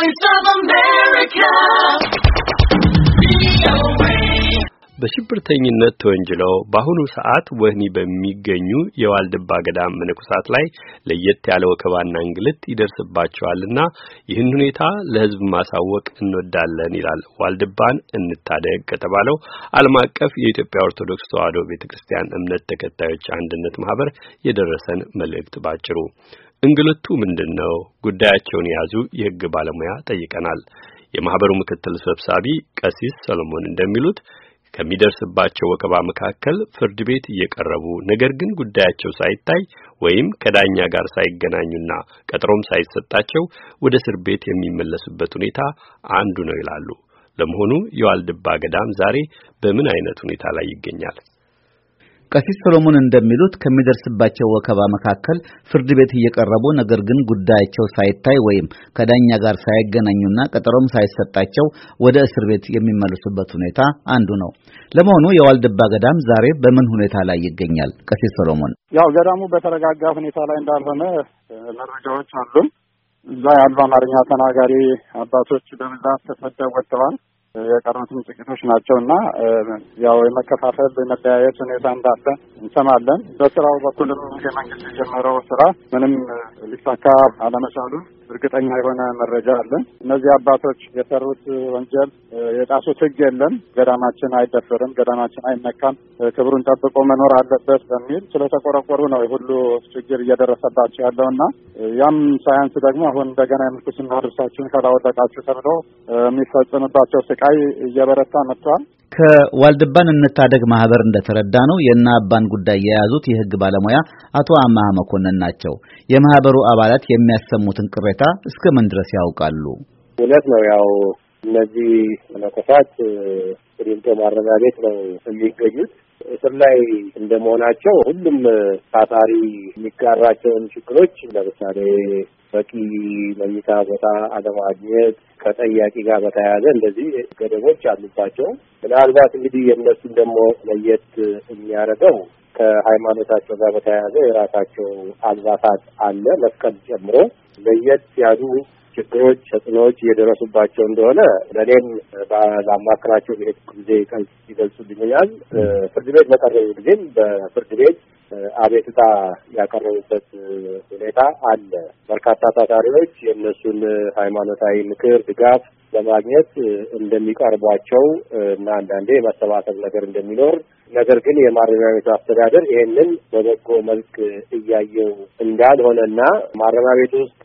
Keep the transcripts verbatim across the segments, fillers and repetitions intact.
Voice of America. በሽብርተኝነት ተወንጅለው በአሁኑ ሰዓት ወህኒ በሚገኙ የዋልድባ ገዳም መነኮሳት ላይ ለየት ያለ ወከባና እንግልት ይደርስባቸዋልና ይህን ሁኔታ ለሕዝብ ማሳወቅ እንወዳለን ይላል ዋልድባን እንታደግ ከተባለው ዓለም አቀፍ የኢትዮጵያ ኦርቶዶክስ ተዋሕዶ ቤተክርስቲያን እምነት ተከታዮች አንድነት ማህበር የደረሰን መልእክት ባጭሩ። እንግልቱ ምንድነው? ጉዳያቸውን የያዙ የሕግ ባለሙያ ጠይቀናል። የማህበሩ ምክትል ሰብሳቢ ቀሲስ ሰሎሞን እንደሚሉት ከሚደርስባቸው ወከባ መካከል ፍርድ ቤት እየቀረቡ ነገር ግን ጉዳያቸው ሳይታይ ወይም ከዳኛ ጋር ሳይገናኙና ቀጠሮም ሳይሰጣቸው ወደ እስር ቤት የሚመለሱበት ሁኔታ አንዱ ነው ይላሉ። ለመሆኑ የዋልድባ ገዳም ዛሬ በምን አይነት ሁኔታ ላይ ይገኛል? ቀሲስ ሰሎሞን እንደሚሉት ከሚደርስባቸው ወከባ መካከል ፍርድ ቤት እየቀረቡ ነገር ግን ጉዳያቸው ሳይታይ ወይም ከዳኛ ጋር ሳይገናኙና ቀጠሮም ሳይሰጣቸው ወደ እስር ቤት የሚመለሱበት ሁኔታ አንዱ ነው። ለመሆኑ የዋልድባ ገዳም ዛሬ በምን ሁኔታ ላይ ይገኛል? ቀሲስ ሰሎሞን ያው ገዳሙ በተረጋጋ ሁኔታ ላይ እንዳልሆነ መረጃዎች አሉ። እዛ ያሉ አማርኛ ተናጋሪ አባቶች በብዛት ተሰደው ወጥተዋል። የቀሩትም ጥቂቶች ናቸውና ያው የመከፋፈል የመለያየት ሁኔታ እንዳለ እንሰማለን። በስራው በኩልም የመንግስት የጀመረው ስራ ምንም ሊሳካ አለመቻሉ እርግጠኛ የሆነ መረጃ አለ። እነዚህ አባቶች የሰሩት ወንጀል የጣሱት ሕግ የለም፣ ገዳማችን አይደፈርም፣ ገዳማችን አይነካም፣ ክብሩን ጠብቆ መኖር አለበት በሚል ስለተቆረቆሩ ነው ሁሉ ችግር እየደረሰባቸው ያለውና ያም ሳያንስ ደግሞ አሁን እንደገና የምንኩስና ድርሳችሁን ካላወለቃችሁ ተብሎ የሚፈጽምባቸው ስቃይ እየበረታ መጥቷል። ከዋልድባን እንታደግ ማህበር እንደተረዳ ነው የእነ አባን ጉዳይ የያዙት የህግ ባለሙያ አቶ አማሃ መኮንን ናቸው። የማህበሩ አባላት የሚያሰሙትን ቅሬታ እስከ ምን ድረስ ያውቃሉ? እውነት ነው። ያው እነዚህ መነኮሳት ቅሊንጦ ማረሚያ ቤት ነው የሚገኙት። እስር ላይ እንደመሆናቸው ሁሉም ታሳሪ የሚጋራቸውን ችግሮች ለምሳሌ በቂ መኝታ ቦታ አለማግኘት ከጠያቂ ጋር በተያያዘ እንደዚህ ገደቦች አሉባቸው። ምናልባት እንግዲህ የእነሱን ደግሞ ለየት የሚያደርገው ከሃይማኖታቸው ጋር በተያያዘ የራሳቸው አልባሳት አለ መስቀል ጨምሮ ለየት ያሉ ችግሮች ተጽዕኖዎች እየደረሱባቸው እንደሆነ ለኔም ባላማክራቸው ቤት ጊዜ ይገልጹልኛል። ፍርድ ቤት በቀረቡ ጊዜም በፍርድ ቤት አቤቱታ ያቀረቡበት ሁኔታ አለ። በርካታ ታሳሪዎች የእነሱን ሃይማኖታዊ ምክር ድጋፍ ለማግኘት እንደሚቀርቧቸው እና አንዳንዴ የማሰባሰብ ነገር እንደሚኖር ነገር ግን የማረሚያ ቤቱ አስተዳደር ይሄንን በበጎ መልክ እያየው እንዳልሆነና ማረሚያ ቤት ውስጥ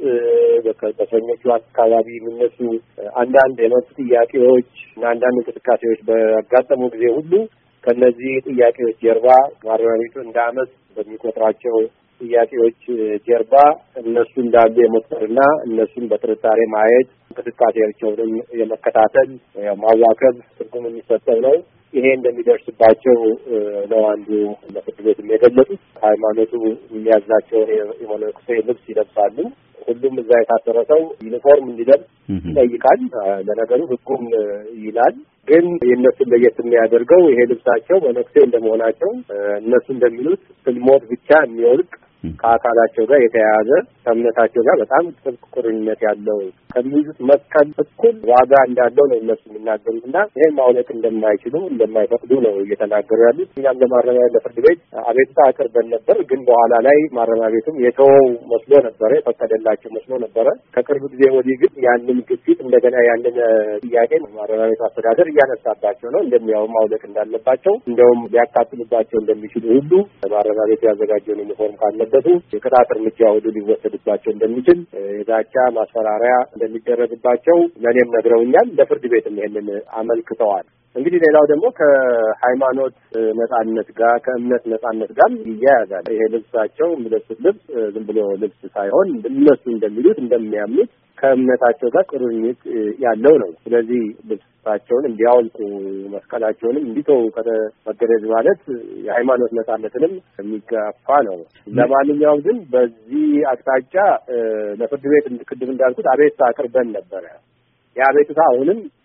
በሰኞቹ አካባቢ የሚነሱ አንዳንድ የመብት ጥያቄዎች እና አንዳንድ እንቅስቃሴዎች በአጋጠሙ ጊዜ ሁሉ ከነዚህ ጥያቄዎች ጀርባ ማረሚያ ቤቱ እንደ አመት በሚቆጥራቸው ጥያቄዎች ጀርባ እነሱ እንዳሉ የመቁጠርና እነሱን በጥርጣሬ ማየት እንቅስቃሴያቸውን የመከታተል ማዋከብ ትርጉም የሚሰጠው ነው። ይሄ እንደሚደርስባቸው ነው አንዱ ለፍርድ ቤት የገለጹት። ሃይማኖቱ የሚያዛቸውን የመነኩሴ ልብስ ይለብሳሉ። ሁሉም እዛ የታሰረ ሰው ዩኒፎርም እንዲለብስ ይጠይቃል። ለነገሩ ሕጉም ይላል። ግን የእነሱን ለየት የሚያደርገው ይሄ ልብሳቸው መነኩሴ እንደመሆናቸው እነሱ እንደሚሉት ስልሞት ብቻ የሚወልቅ ከአካላቸው ጋር የተያያዘ ከእምነታቸው ጋር በጣም ጥብቅ ቁርኝነት ያለው ከሚይዙት መስቀል እኩል ዋጋ እንዳለው ነው እነሱ የሚናገሩት እና ይሄን ማውለቅ እንደማይችሉ እንደማይፈቅዱ ነው እየተናገሩ ያሉት። እኛም ለማረሚያ ለፍርድ ቤት አቤቱታ አቅርበን ነበር። ግን በኋላ ላይ ማረሚያ ቤቱም የተወው መስሎ ነበረ፣ የፈቀደላቸው መስሎ ነበረ። ከቅርብ ጊዜ ወዲህ ግን ያንን ግፊት እንደገና ያንን ጥያቄ ማረሚያ ቤቱ አስተዳደር እያነሳባቸው ነው። እንደሚያው ማውለቅ እንዳለባቸው እንደውም ሊያቃጥሉባቸው እንደሚችሉ ሁሉ ማረሚያ ቤቱ ያዘጋጀውን ዩኒፎርም ካለበት የቅጣት እርምጃ ሁሉ ሊወሰድባቸው እንደሚችል የዛቻ ማስፈራሪያ እንደሚደረግባቸው ለእኔም ነግረውኛል። ለፍርድ ቤትም ይሄንን አመልክተዋል። እንግዲህ ሌላው ደግሞ ከሃይማኖት ነጻነት ጋር ከእምነት ነጻነት ጋር ይያያዛል። ይሄ ልብሳቸው የሚለብሱት ልብስ ዝም ብሎ ልብስ ሳይሆን እነሱ እንደሚሉት እንደሚያምኑት ከእምነታቸው ጋር ቁርኝት ያለው ነው። ስለዚህ ልብሳቸውን እንዲያወልቁ መስቀላቸውንም እንዲተው ከተመገደድ ማለት የሃይማኖት ነጻነትንም የሚጋፋ ነው። ለማንኛውም ግን በዚህ አቅጣጫ ለፍርድ ቤት ቅድም እንዳልኩት አቤቱታ አቅርበን ነበረ። የአቤቱታ አሁንም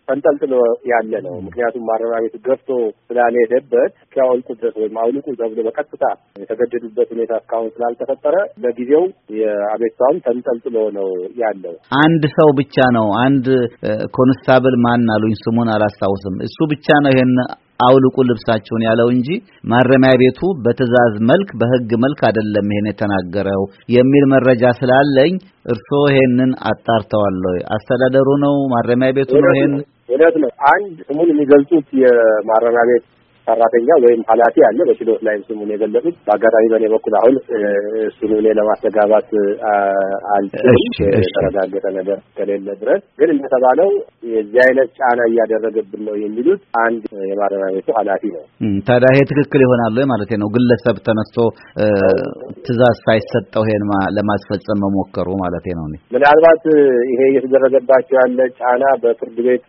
ተንጠልጥሎ ያለ ነው። ምክንያቱም ማረሚያ ቤቱ ገብቶ ስላልሄደበት እስኪያወልቁ ድረስ ወይም አውልቁ ተብሎ በቀጥታ የተገደዱበት ሁኔታ እስካሁን ስላልተፈጠረ ለጊዜው የአቤቱታውን ተንጠልጥሎ ነው ያለው። አንድ ሰው ብቻ ነው አንድ ኮንስታብል ማን አሉኝ ስሙን አላስታውስም። እሱ ብቻ ነው ይሄን አውልቁ ልብሳቸውን ያለው እንጂ ማረሚያ ቤቱ በትዕዛዝ መልክ በህግ መልክ አይደለም ይሄን የተናገረው የሚል መረጃ ስላለኝ እርሶ ይሄንን አጣርተዋል ወይ? አስተዳደሩ ነው ማረሚያ ቤቱ ነው? ይሄን እውነት ነው። አንድ ስሙን የሚገልጹት የማረሚያ ቤት ሰራተኛ ወይም ኃላፊ አለ። በችሎት ላይ ስሙን የገለጹት በአጋጣሚ በእኔ በኩል አሁን እሱን እኔ ለማስተጋባት አልችልም የተረጋገጠ ነገር ከሌለ ድረስ። ግን እንደተባለው የዚህ አይነት ጫና እያደረገብን ነው የሚሉት አንድ የማረሚያ ቤቱ ኃላፊ ነው። ታዲያ ይሄ ትክክል ይሆናል ወይ ማለት ነው? ግለሰብ ተነስቶ ትዕዛዝ ሳይሰጠው ይሄን ለማስፈጸም መሞከሩ ማለት ነው። ምናልባት ይሄ እየተደረገባቸው ያለ ጫና በፍርድ ቤት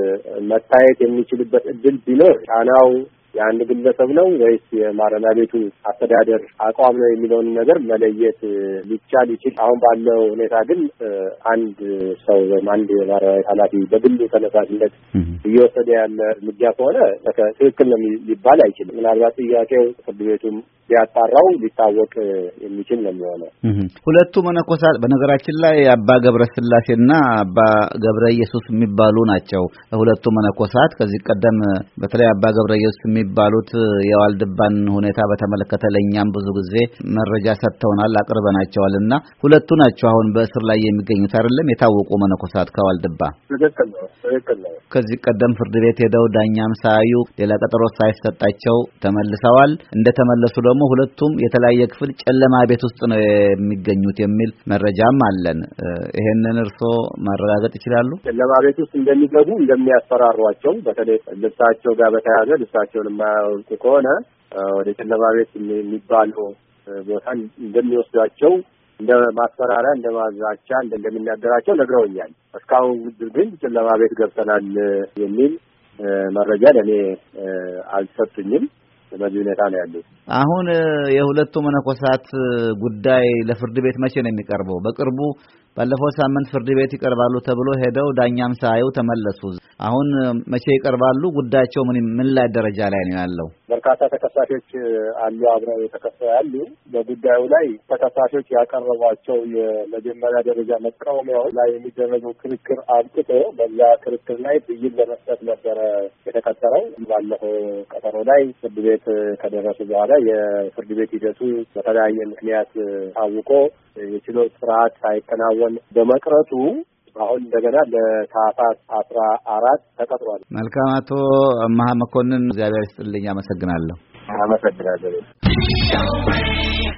መታየት የሚችልበት እድል ቢኖር ጫናው የአንድ ግለሰብ ነው ወይስ የማረሚያ ቤቱ አስተዳደር አቋም ነው የሚለውን ነገር መለየት ሊቻል ይችል። አሁን ባለው ሁኔታ ግን አንድ ሰው ወይም አንድ የማረሚያ ቤት ኃላፊ በግሉ ተነሳሽነት እየወሰደ ያለ እርምጃ ከሆነ ትክክል ነው ሊባል አይችልም። ምናልባት ጥያቄው ፍርድ ቤቱም ሊያጣራው ሊታወቅ የሚችል ነው የሚሆነው። ሁለቱ መነኮሳት በነገራችን ላይ አባ ገብረ ስላሴና አባ ገብረ ኢየሱስ የሚባሉ ናቸው። ሁለቱ መነኮሳት ከዚህ ቀደም በተለይ አባ ገብረ ኢየሱስ የሚባሉት የዋልድባን ሁኔታ በተመለከተ ለኛም ብዙ ጊዜ መረጃ ሰጥተውናል፣ አቅርበናቸዋልና ሁለቱ ናቸው አሁን በእስር ላይ የሚገኙት አይደለም? የታወቁ መነኮሳት ከዋልድባ። ትክክል ነው፣ ትክክል ነው። ከዚህ ቀደም ፍርድ ቤት ሄደው ዳኛም ሳዩ ሌላ ቀጠሮ ሳይሰጣቸው ተመልሰዋል። እንደተመለሱ ደግሞ ሁለቱም የተለያየ ክፍል ጨለማ ቤት ውስጥ ነው የሚገኙት የሚል መረጃም አለን። ይሄንን እርሶ ማረጋገጥ ይችላሉ? ጨለማ ቤት ውስጥ እንደሚገቡ እንደሚያስፈራሯቸው፣ በተለይ ልብሳቸው ጋር በተያያዘ ልብሳቸውን የማያወልቁ ከሆነ ወደ ጨለማ ቤት የሚባለው ቦታ እንደሚወስዷቸው እንደ ማስፈራሪያ እንደ ማዛቻ እንደሚናገራቸው ነግረውኛል። እስካሁን ግን ጨለማ ቤት ገብተናል የሚል መረጃ ለኔ አልሰጡኝም። በዚህ ሁኔታ ነው ያለው። አሁን የሁለቱ መነኮሳት ጉዳይ ለፍርድ ቤት መቼ ነው የሚቀርበው? በቅርቡ ባለፈው ሳምንት ፍርድ ቤት ይቀርባሉ ተብሎ ሄደው ዳኛም ሳዩ ተመለሱ። አሁን መቼ ይቀርባሉ? ጉዳያቸው ምን ምን ላይ ደረጃ ላይ ነው ያለው? በርካታ ተከሳሾች አሉ አብረው የተከሰሱ ያሉ። በጉዳዩ ላይ ተከሳሾች ያቀረቧቸው የመጀመሪያ ደረጃ መቃወሚያዎች ላይ የሚደረገው ክርክር አብቅቶ በዛ ክርክር ላይ ብይን ለመስጠት ነበረ የተቀጠረው። ባለፈው ቀጠሮ ላይ ፍርድ ቤት ከደረሱ በኋላ የፍርድ ቤት ሂደቱ በተለያየ ምክንያት ታውቆ የችሎት ስርዓት ሳይከናወን በመቅረቱ አሁን እንደገና ለታህሳስ አስራ አራት ተቀጥሯል። መልካም አቶ አማሃ መኮንን እግዚአብሔር ይስጥልኝ። አመሰግናለሁ። አመሰግናለሁ።